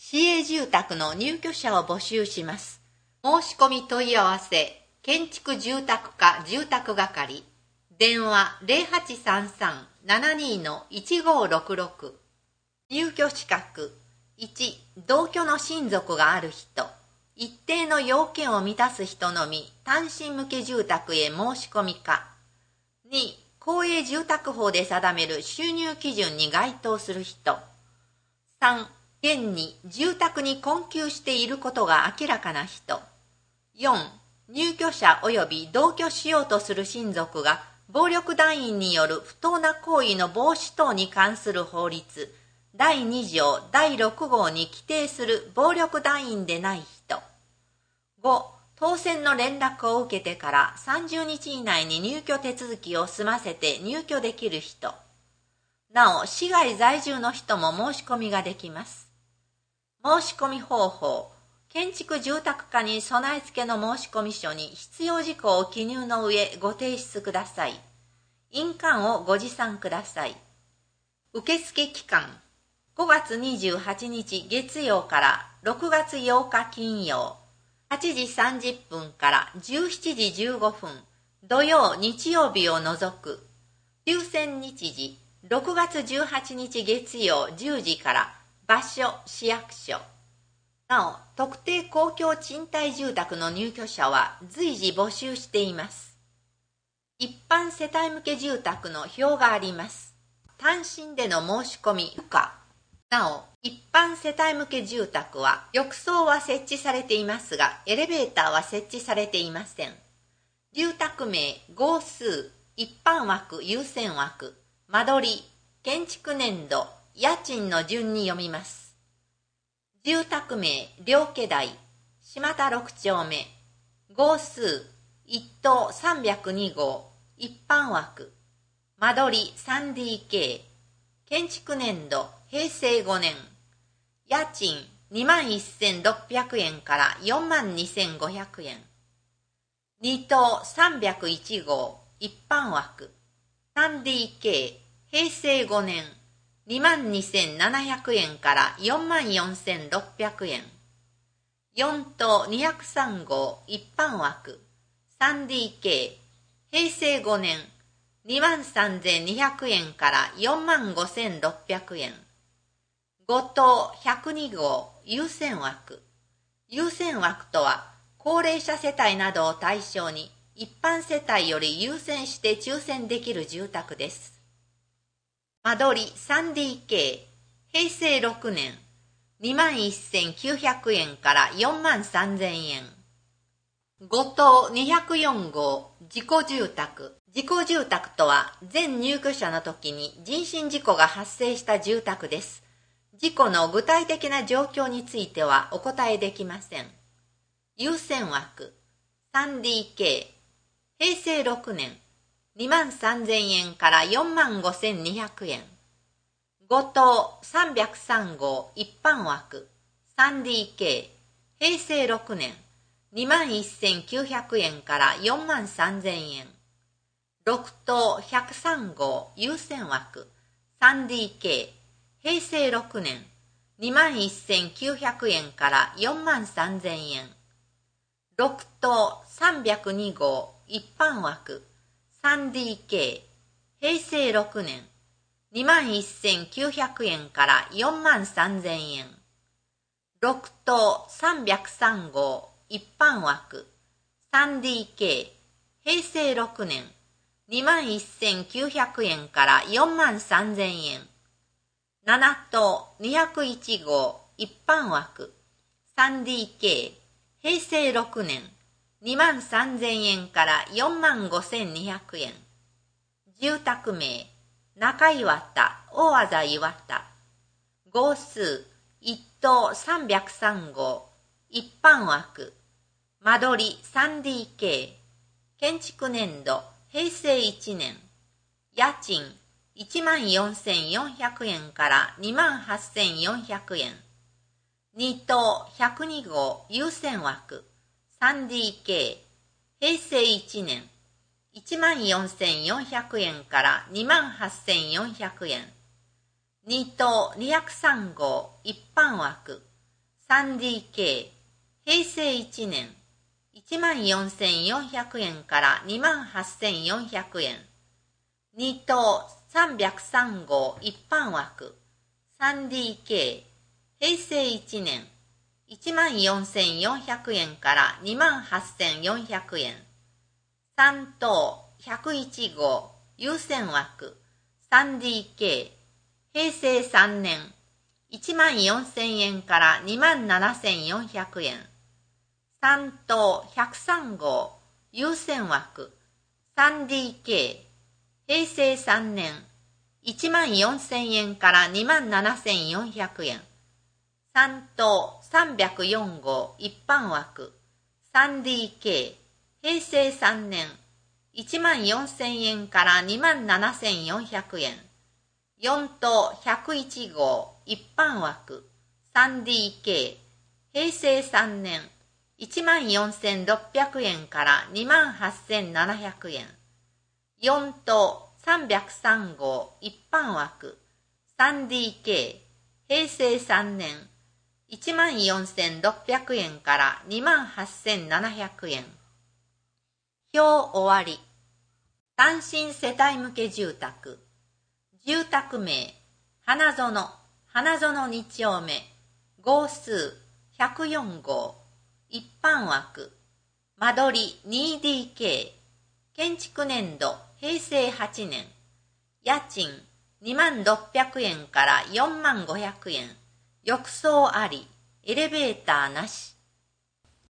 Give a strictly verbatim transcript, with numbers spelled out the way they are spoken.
市営住宅の入居者を募集します。申し込み問い合わせ、建築住宅課住宅係、電話 ゼロはちさんさん ななに いちごろくろく。入居資格、いち、同居の親族がある人、一定の要件を満たす人のみ単身向け住宅へ申し込みか。に、公営住宅法で定める収入基準に該当する人。さん、現に住宅に困窮していることが明らかな人。よん、入居者及び同居しようとする親族が暴力団員による不当な行為の防止等に関する法律だいに条だいろく号に規定する暴力団員でない人。ご、当選の連絡を受けてからさんじゅうにち以内に入居手続きを済ませて入居できる人。なお、市外在住の人も申し込みができます。申し込み方法。建築住宅課に備え付けの申込書に必要事項を記入の上ご提出ください。印鑑をご持参ください。受付期間。ごがつにじゅうはちにち月曜からろくがつようか金曜。はちじさんじゅっぷんからじゅうしちじじゅうごふん。土曜日曜日を除く。終戦日時。ろくがつじゅうはちにち月曜じゅうじから場所市役所。なお、特定公共賃貸住宅の入居者は随時募集しています。一般世帯向け住宅の表があります。単身での申し込み不可。なお、一般世帯向け住宅は浴槽は設置されていますが、エレベーターは設置されていません。住宅名、号数、一般枠、優先枠、間取り、建築年度、家賃の順に読みます。住宅名、両家台、島田ろくちょうめ、号数、一棟さんびゃくに号、一般枠、間取り スリーディーケー、建築年度、へいせいごねん、家賃にまんせんろっぴゃくえんからよんまんにせんごひゃくえん、に棟さんびゃくいち号、一般枠、スリーディーケー、へいせいごねん、にまんにせんななひゃくえんからよんまんよんせんろっぴゃくえん。よん棟にひゃくさん号一般枠 スリーディーケー へいせいごねんにまんさんぜんにひゃくえんからよんまんごせんろっぴゃくえん。ご棟ひゃくに号優先枠。優先枠とは高齢者世帯などを対象に一般世帯より優先して抽選できる住宅です。間取り スリーディーケー、へいせいろくねん、にまんせんきゅうひゃくえんからよんまんさんぜんえん。ご棟にひゃくよん号、事故住宅。事故住宅とは、全入居者の時に人身事故が発生した住宅です。事故の具体的な状況についてはお答えできません。優先枠、スリーディーケー、へいせいろくねん、にまんさんぜんえんからよんまんごせんにひゃくえん。ご棟さんびゃくさん号一般枠 スリーディーケー へいせいろくねんにまんせんきゅうひゃくえんからよんまんさんぜんえん。ろく棟ひゃくさん号優先枠 スリーディーケー へいせいろくねんにまんせんきゅうひゃくえんからよんまんさんぜんえん。ろく棟さんびゃくに号一般枠 スリーディーケー へいせいろくねんにまんせんきゅうひゃくえんからよんまんさんぜんえん。ろく棟さんびゃくさん号一般枠 スリーディーケー へいせいろくねんにまんせんきゅうひゃくえんからよんまんさんぜんえん。なな棟にひゃくいち号一般枠 スリーディーケー へいせいろくねんにまんさんぜんえんからよんまんごせんにひゃくえん。住宅名中岩田、大字岩田。号数、一棟さんびゃくさん号。一般枠。間取り スリーディーケー。建築年度、へいせいいちねん。家賃、いちまんよんせんよんひゃくえんからにまんはっせんよんひゃくえん。に棟ひゃくに号優先枠。スリーディーケー。へいせいいちねん。いちまんよんせんよんひゃくえんからにまんはっせんよんひゃくえん。に棟にひゃくさん号一般枠。 さんディーケー、へいせいいちねん、いちまんよんせんよんひゃくえんからにまんはっせんよんひゃくえん。にとうさんびゃくさんごう一般枠、さんディーケー、へいせいいちねん、いちまんよんせんよんひゃくえんからにまんはっせんよんひゃくえん。さんとうひゃくいちごう優先枠、さんディーケー、へいせいさんねん、いちまんよんせんえんからにまんななせんよんひゃくえん。さんとうひゃくさんごう優先枠、さんディーケー、へいせいさんねん、いちまんよんせんえんからにまんななせんよんひゃくえん。さんとうさんびゃくよんごう一般枠、さんディーケー、へいせいさんねん、いちまんよんせんえんからにまんななせんよんひゃくえん。よんとうひゃくいちごう一般枠、さんディーケー、へいせいさんねん、いちまんよんせんろっぴゃくえんからにまんはっせんななひゃくえん。よんとうさんびゃくさんごう一般枠、さんディーケー、へいせいさんねん、いちまんよんせんろっぴゃくえんからにまんはっせんななひゃくえん。表終わり。単身世帯向け住宅。住宅名、花園、花園に丁目、号数ひゃくよんごう、一般枠、間取り にディーケー、建築年度へいせいはちねん、家賃にまんろっぴゃくえんからよんまんごひゃくえん、浴槽あり、エレベーターなし。